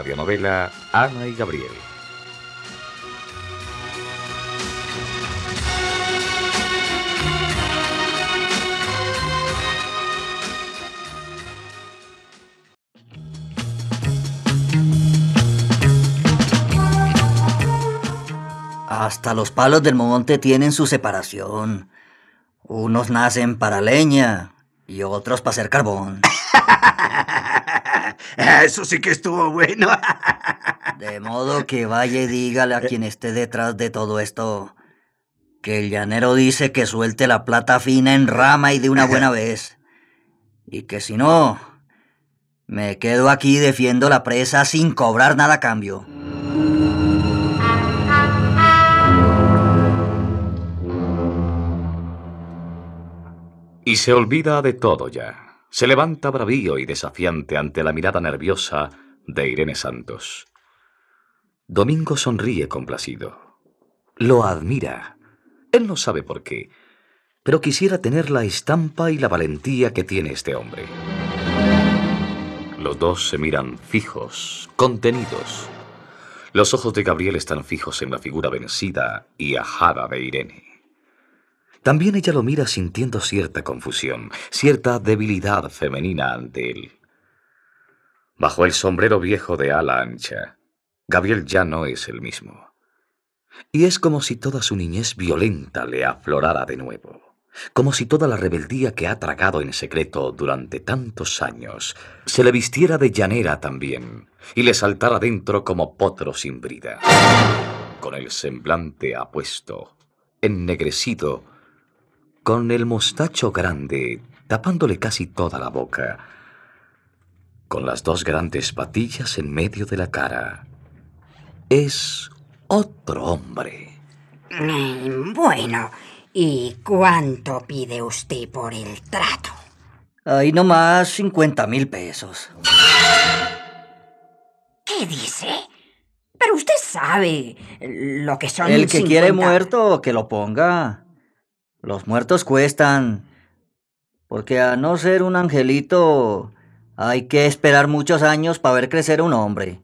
radionovela Ana y Gabriel. Hasta los palos del monte tienen su separación. Unos nacen para leña y otros para hacer carbón. Eso sí que estuvo bueno. De modo que vaya y dígale a quien esté detrás de todo esto que el llanero dice que suelte la plata fina en rama y de una buena vez. Y que si no, me quedo aquí y defiendo la presa sin cobrar nada a cambio. Y se olvida de todo ya. Se levanta bravío y desafiante ante la mirada nerviosa de Irene Santos. Domingo sonríe complacido. Lo admira. Él no sabe por qué, pero quisiera tener la estampa y la valentía que tiene este hombre. Los dos se miran fijos, contenidos. Los ojos de Gabriel están fijos en la figura vencida y ajada de Irene. También ella lo mira sintiendo cierta confusión, cierta debilidad femenina ante él. Bajo el sombrero viejo de ala ancha, Gabriel ya no es el mismo. Y es como si toda su niñez violenta le aflorara de nuevo, como si toda la rebeldía que ha tragado en secreto durante tantos años se le vistiera de llanera también y le saltara dentro como potro sin brida. Con el semblante apuesto, ennegrecido, con el mostacho grande, tapándole casi toda la boca, con las dos grandes patillas en medio de la cara. Es otro hombre. Bueno, ¿y cuánto pide usted por el trato? Ahí nomás 50,000 pesos. ¿Qué dice? Pero usted sabe lo que son El que 50... quiere muerto, que lo ponga. Los muertos cuestan, porque a no ser un angelito, hay que esperar muchos años para ver crecer un hombre.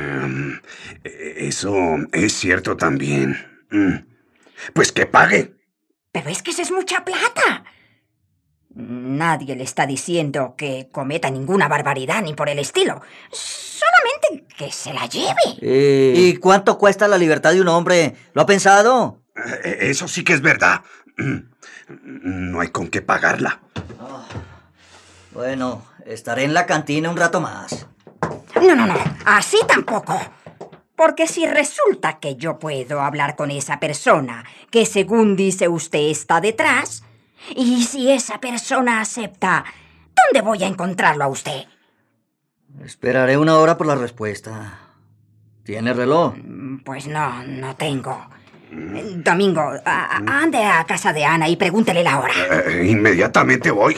Eso es cierto también. Pues que pague. Pero es que esa es mucha plata. Nadie le está diciendo que cometa ninguna barbaridad ni por el estilo. Solamente que se la lleve. ¿Y cuánto cuesta la libertad de un hombre? ¿Lo ha pensado? Eso sí que es verdad. No hay con qué pagarla. Bueno, estaré en la cantina un rato más. No, así tampoco. Porque si resulta que yo puedo hablar con esa persona que según dice usted está detrás, y si esa persona acepta, ¿dónde voy a encontrarlo a usted? Esperaré 1 hora por la respuesta. ¿Tiene reloj? Pues no tengo. Domingo, ande a casa de Ana y pregúntele la hora. Inmediatamente voy.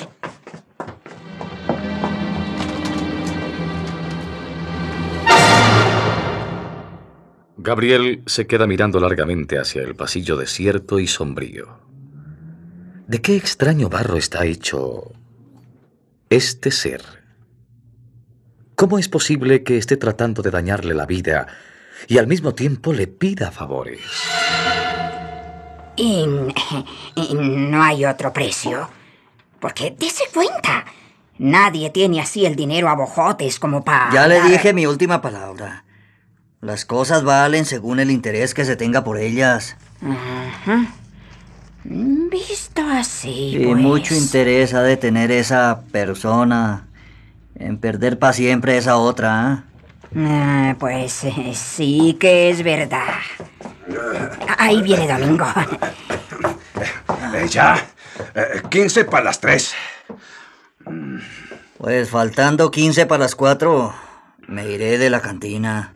Gabriel se queda mirando largamente hacia el pasillo desierto y sombrío. ¿De qué extraño barro está hecho este ser? ¿Cómo es posible que esté tratando de dañarle la vida y al mismo tiempo le pida favores? Y no hay otro precio. Porque dése cuenta, nadie tiene así el dinero a bojotes como para... Ya le dije mi última palabra. Las cosas valen según el interés que se tenga por ellas. Ajá. Visto así, Y pues... mucho interés ha de tener esa persona en perder para siempre esa otra, ¿eh? Pues sí que es verdad. Ahí viene Domingo. Ya. 15 para las 3. Pues faltando 15 para las 4, me iré de la cantina.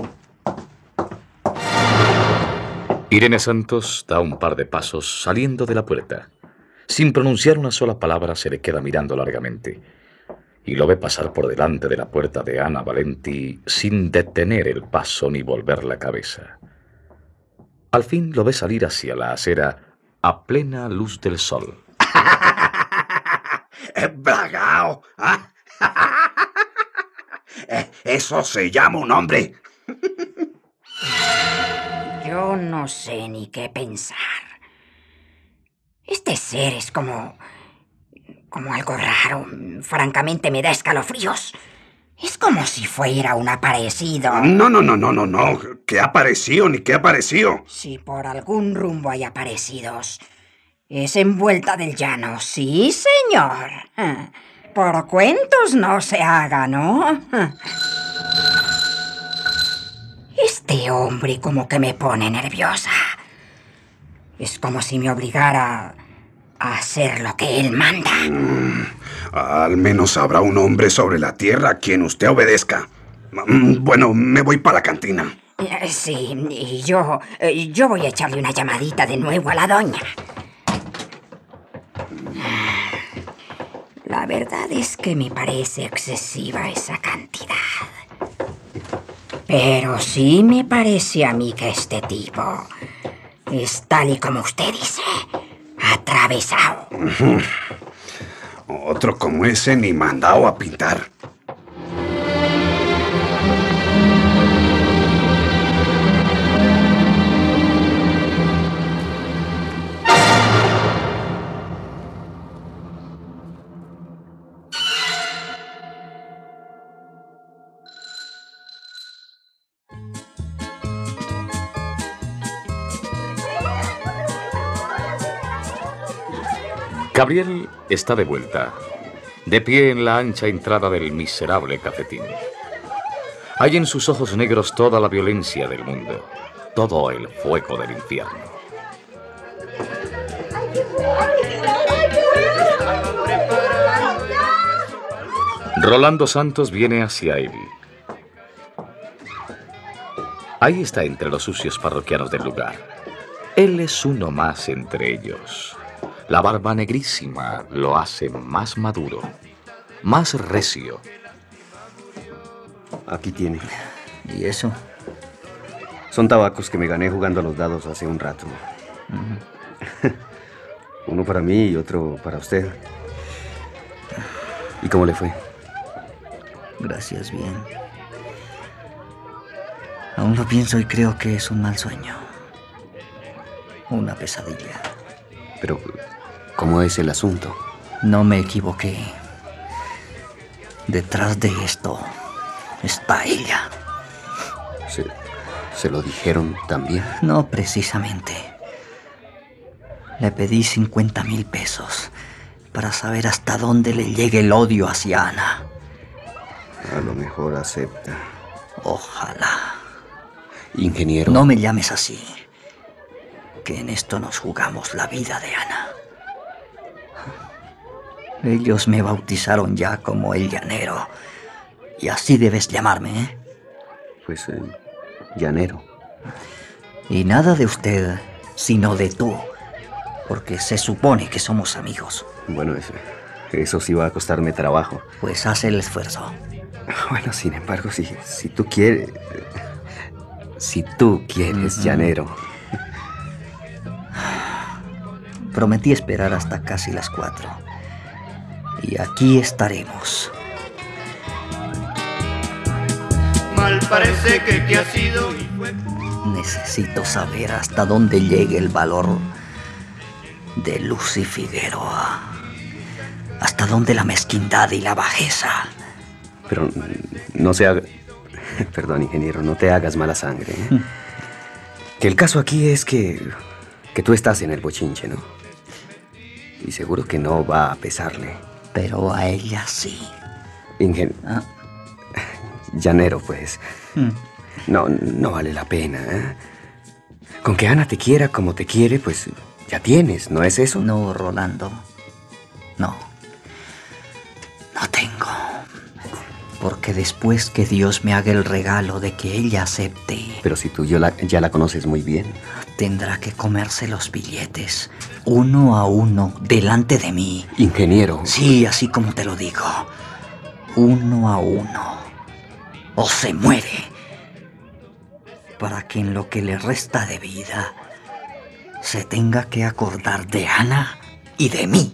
Irene Santos da un par de pasos saliendo de la puerta. Sin pronunciar una sola palabra se le queda mirando largamente. Y lo ve pasar por delante de la puerta de Ana Valenti sin detener el paso ni volver la cabeza. Al fin lo ve salir hacia la acera a plena luz del sol. ¡Bragao! Eso se llama un hombre. Yo no sé ni qué pensar. Este ser es como algo raro. Francamente me da escalofríos. Es como si fuera un aparecido. No. ¿Qué apareció ni qué apareció? Si por algún rumbo hay aparecidos, es en Vuelta del Llano. Sí, señor. Por cuentos no se haga, ¿no? Este hombre como que me pone nerviosa. Es como si me obligara a hacer lo que él manda. Al menos habrá un hombre sobre la tierra a quien usted obedezca. Bueno, me voy para la cantina. Sí, y yo voy a echarle una llamadita de nuevo a la doña. La verdad es que me parece excesiva esa cantidad. Pero sí me parece a mí que este tipo es tal y como usted dice, atravesado. Otro como ese ni mandado a pintar. Gabriel está de vuelta, de pie en la ancha entrada del miserable cafetín. Hay en sus ojos negros toda la violencia del mundo, todo el fuego del infierno. Rolando Santos viene hacia él. Ahí está entre los sucios parroquianos del lugar. Él es uno más entre ellos. La barba negrísima lo hace más maduro, más recio. Aquí tiene. ¿Y eso? Son tabacos que me gané jugando a los dados hace un rato. Uno para mí y otro para usted. ¿Y cómo le fue? Gracias, bien. Aún lo pienso y creo que es un mal sueño. Una pesadilla. Pero, ¿cómo es el asunto? No me equivoqué. Detrás de esto está ella. ¿Se lo dijeron también? No precisamente. Le pedí 50,000 pesos para saber hasta dónde le llegue el odio hacia Ana. A lo mejor acepta. Ojalá. Ingeniero. No me llames así. Que en esto nos jugamos la vida de Ana. Ellos me bautizaron ya como el llanero. Y así debes llamarme, ¿eh? Pues, llanero. Y nada de usted, sino de tú. Porque se supone que somos amigos. Bueno, eso sí va a costarme trabajo. Pues haz el esfuerzo. Bueno, sin embargo, si tú quieres... Si tú quieres, llanero. Prometí esperar hasta casi las 4. Y aquí estaremos. Mal parece que te ha sido y fue... Necesito saber hasta dónde llegue el valor de Lucy Figueroa. Hasta dónde la mezquindad y la bajeza. Pero no se haga... Perdón, ingeniero, no te hagas mala sangre, ¿eh? Que el caso aquí es que tú estás en el bochinche, ¿no? Y seguro que no va a pesarle. Pero a ella sí. Llanero, pues. No vale la pena, ¿eh? Con que Ana te quiera como te quiere, pues ya tienes, ¿no es eso? No, Rolando. No tengo. Porque después que Dios me haga el regalo de que ella acepte... Pero si tú ya la conoces muy bien. Tendrá que comerse los billetes, uno a uno, delante de mí. Ingeniero. Sí, así como te lo digo. Uno a uno. O se muere. Para que en lo que le resta de vida se tenga que acordar de Ana y de mí.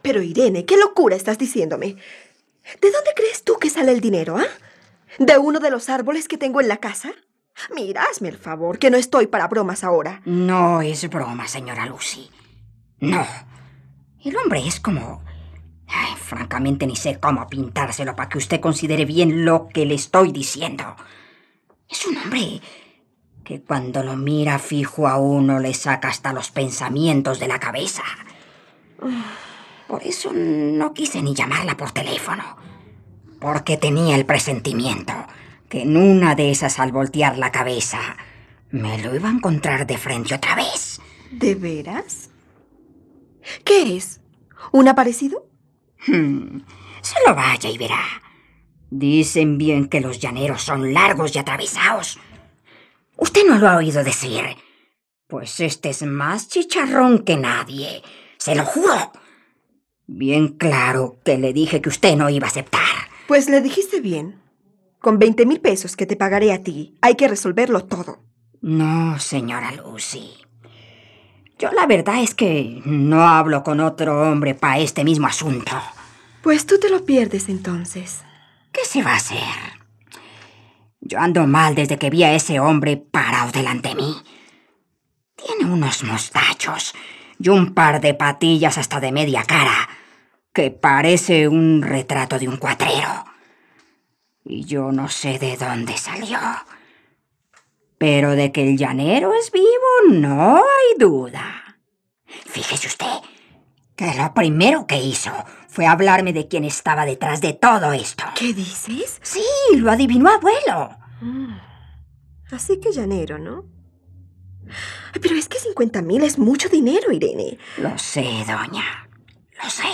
Pero Irene, ¿qué locura estás diciéndome? ¿De dónde crees tú que sale el dinero, ah? ¿De uno de los árboles que tengo en la casa? Mira, hazme el favor, que no estoy para bromas ahora. No es broma, señora Lucy. No. El hombre es como... Ay, francamente ni sé cómo pintárselo para que usted considere bien lo que le estoy diciendo. Es un hombre que cuando lo mira fijo a uno le saca hasta los pensamientos de la cabeza. Por eso no quise ni llamarla por teléfono. Porque tenía el presentimiento que en una de esas, al voltear la cabeza, me lo iba a encontrar de frente otra vez. ¿De veras? ¿Qué es? ¿Un aparecido? Se lo vaya y verá. Dicen bien que los llaneros son largos y atravesados. Usted no lo ha oído decir. Pues este es más chicharrón que nadie. Se lo juro. Bien claro que le dije que usted no iba a aceptar. Pues le dijiste bien. Con 20,000 pesos que te pagaré a ti, hay que resolverlo todo. No, señora Lucy. Yo la verdad es que no hablo con otro hombre para este mismo asunto. Pues tú te lo pierdes entonces. ¿Qué se va a hacer? Yo ando mal desde que vi a ese hombre parado delante de mí. Tiene unos mostachos y un par de patillas hasta de media cara, que parece un retrato de un cuatrero. Y yo no sé de dónde salió. Pero de que el llanero es vivo, no hay duda. Fíjese usted que lo primero que hizo fue hablarme de quién estaba detrás de todo esto. ¿Qué dices? Sí, lo adivinó abuelo. Así que llanero, ¿no? Pero es que 50,000 es mucho dinero, Irene. Lo sé, doña. Lo sé.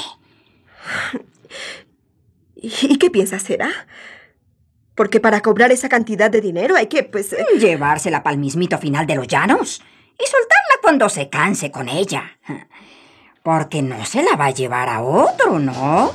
¿Y qué piensas hacer, ah? Porque para cobrar esa cantidad de dinero hay que, pues... Llevársela pa'l mismito final de los llanos y soltarla cuando se canse con ella. Porque no se la va a llevar a otro, ¿no?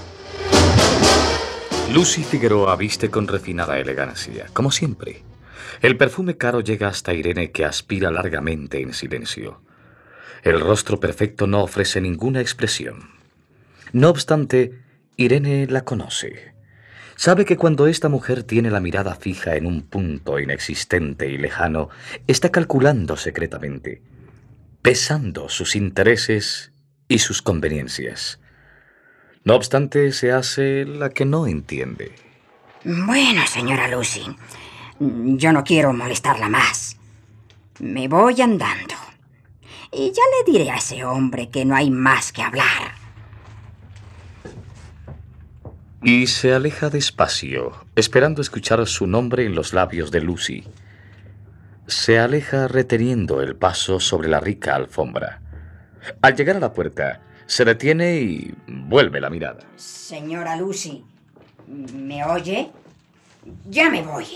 Lucy Figueroa viste con refinada elegancia, como siempre. El perfume caro llega hasta Irene, que aspira largamente en silencio. El rostro perfecto no ofrece ninguna expresión. No obstante, Irene la conoce. Sabe que cuando esta mujer tiene la mirada fija en un punto inexistente y lejano, está calculando secretamente, pesando sus intereses y sus conveniencias. No obstante, se hace la que no entiende. Bueno, señora Lucy, yo no quiero molestarla más. Me voy andando. Y ya le diré a ese hombre que no hay más que hablar. Y se aleja despacio, esperando escuchar su nombre en los labios de Lucy. Se aleja reteniendo el paso sobre la rica alfombra. Al llegar a la puerta, se detiene y vuelve la mirada. Señora Lucy, ¿me oye? Ya me voy.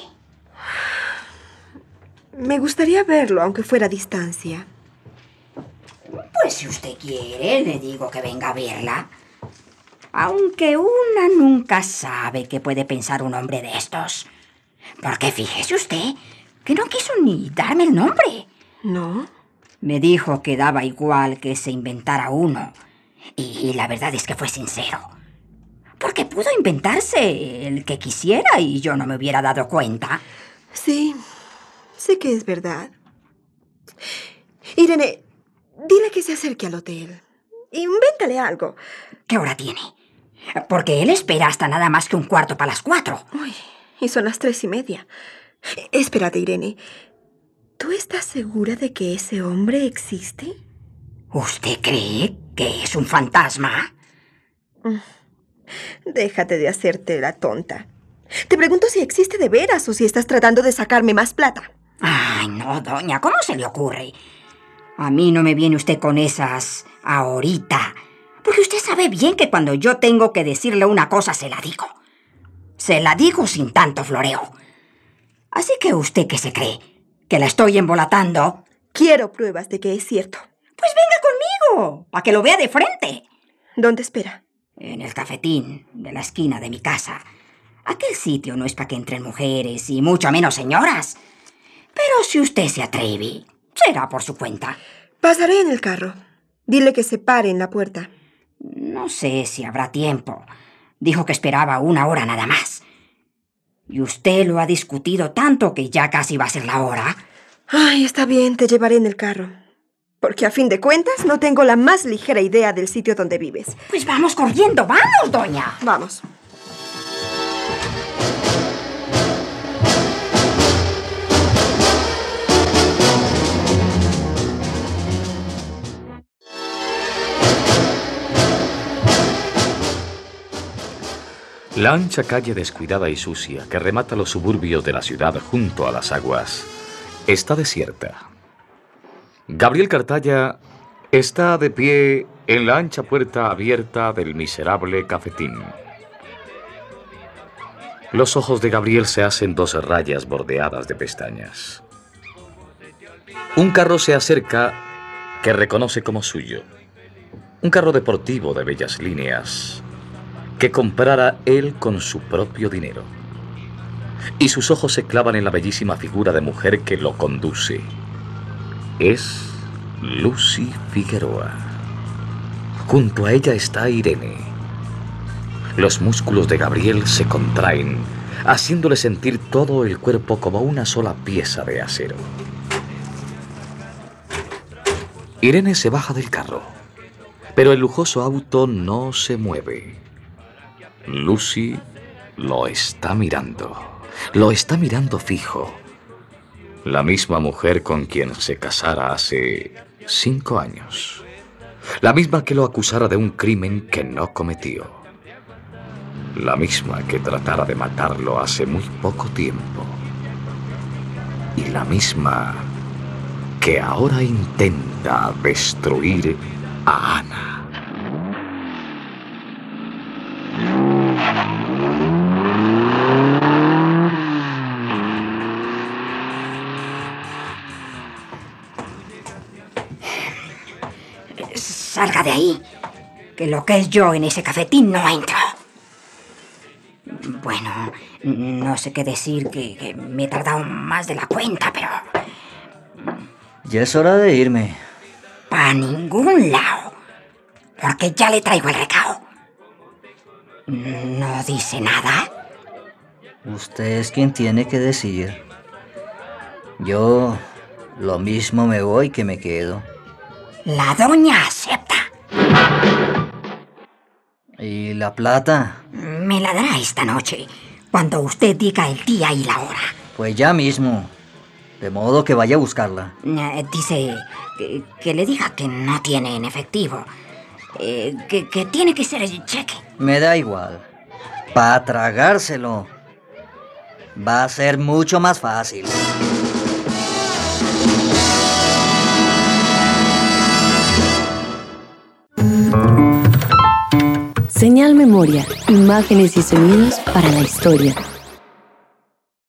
Me gustaría verlo, aunque fuera a distancia. Pues si usted quiere, le digo que venga a verla. Aunque una nunca sabe qué puede pensar un hombre de estos. Porque fíjese usted que no quiso ni darme el nombre. ¿No? Me dijo que daba igual que se inventara uno. Y la verdad es que fue sincero. Porque pudo inventarse el que quisiera y yo no me hubiera dado cuenta. Sí, sé que es verdad. Irene, dile que se acerque al hotel. Invéntale algo. ¿Qué hora tiene? Porque él espera hasta nada más que 4:15. Uy, y son las 3:30. Espérate, Irene. ¿Tú estás segura de que ese hombre existe? ¿Usted cree que es un fantasma? Déjate de hacerte la tonta. Te pregunto si existe de veras o si estás tratando de sacarme más plata. Ay, no, doña, ¿cómo se le ocurre? A mí no me viene usted con esas ahorita. Porque usted sabe bien que cuando yo tengo que decirle una cosa, se la digo. Se la digo sin tanto floreo. Así que usted, ¿qué se cree? ¿Que la estoy embolatando? Quiero pruebas de que es cierto. Pues venga conmigo, para que lo vea de frente. ¿Dónde espera? En el cafetín de la esquina de mi casa. Aquel sitio no es para que entren mujeres y mucho menos señoras. Pero si usted se atreve, será por su cuenta. Pasaré en el carro. Dile que se pare en la puerta. No sé si habrá tiempo. Dijo que esperaba 1 hora nada más. Y usted lo ha discutido tanto que ya casi va a ser la hora. Ay, está bien, te llevaré en el carro. Porque a fin de cuentas no tengo la más ligera idea del sitio donde vives. Pues vamos corriendo, vamos, doña. Vamos. La ancha calle descuidada y sucia que remata los suburbios de la ciudad junto a las aguas está desierta. Gabriel Cartaya está de pie en la ancha puerta abierta del miserable cafetín. Los ojos de Gabriel se hacen 2 rayas bordeadas de pestañas. Un carro se acerca que reconoce como suyo. Un carro deportivo de bellas líneas que comprara él con su propio dinero. Y sus ojos se clavan en la bellísima figura de mujer que lo conduce. Es Lucy Figueroa. Junto a ella está Irene. Los músculos de Gabriel se contraen, haciéndole sentir todo el cuerpo como una sola pieza de acero. Irene se baja del carro, pero el lujoso auto no se mueve. Lucy lo está mirando fijo. La misma mujer con quien se casara hace 5 años. La misma que lo acusara de un crimen que no cometió. La misma que tratara de matarlo hace muy poco tiempo. Y la misma que ahora intenta destruir a Ana. Salga de ahí, que lo que es yo en ese cafetín no entro. Bueno, no sé qué decir, que me he tardado más de la cuenta, pero... Ya es hora de irme. para ningún lado, porque ya le traigo el recado. ¿No dice nada? Usted es quien tiene que decir. Yo lo mismo me voy que me quedo. La doña acepta. ¿Y la plata? Me la dará esta noche, cuando usted diga el día y la hora. Pues ya mismo. De modo que vaya a buscarla. Dice que le diga que no tiene en efectivo. Que tiene que ser el cheque. Me da igual. Para tragárselo va a ser mucho más fácil. Señal Memoria, imágenes y sonidos para la historia.